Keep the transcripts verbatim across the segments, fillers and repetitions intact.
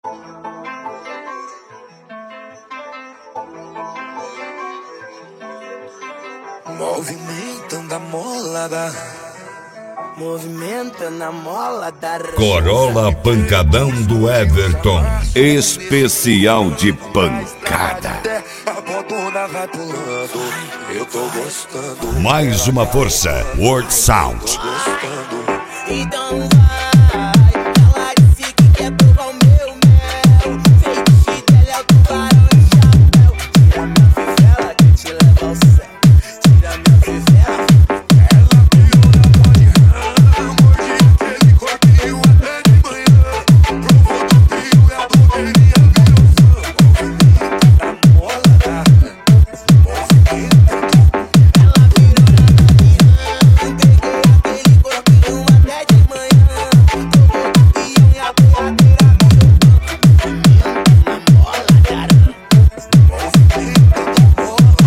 Movimentando a mola da... Movimentando a mola da... Corolla Pancadão do Everton. Especial de pancada. A botona vai pulando, eu tô gostando. Mais uma força, World Sound. Tô gostando. Então vai, ela disse que quer provar o meu mel. Feitiço dela é o tubarão de chapéu. Tira minha fivela que te leva ao céu. Tira minha fivela. Ela pirou na body run, mordi aquele corpinho até de manhã. Provou do pio e a blogueirinha virou fã. Movimenta a mola da... Movimenta. Ela virou na body run. Peguei aquele corpinho até de manhã. Provou do pio e a blogueira virou fã. Movimenta na mola da rã. Movimenta a mola da...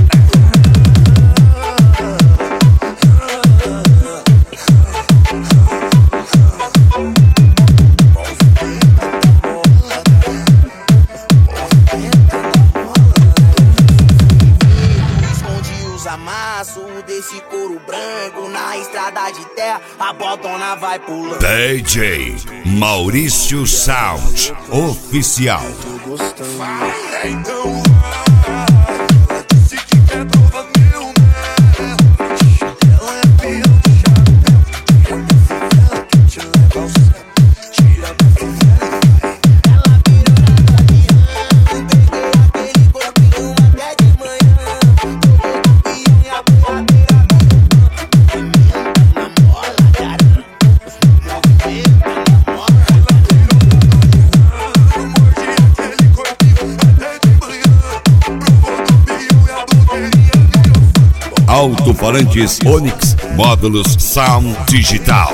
Esconde os amassos desse couro branco na estrada de terra, a botona vai pulando. D J Maurício Sound Oficial. Tô gostando. Vai, então vai. Ela disse que quer provar meu mel. Ela é peão de chapéu. Tira minha fivela que te leva ao céu. Tira minha fivela e vai. Ela virou na caminhão, peguei aquele corpinho até de manhã. Provou do pião e a boadeira virou fã. Movimenta na mola da rã. Movimenta na mola da rã. Eu mordi aquele corpinho até de manhã. Provou do pio e a blogueirinha virou fã. Alto-falantes Onix Módulos Sound Digital.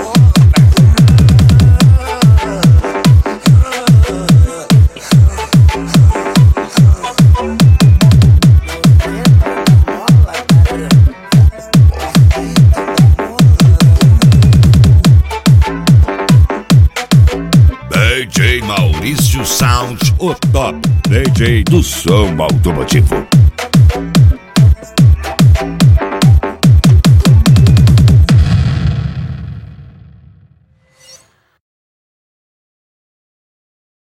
D J Maurício Sound, o top D J do som automotivo.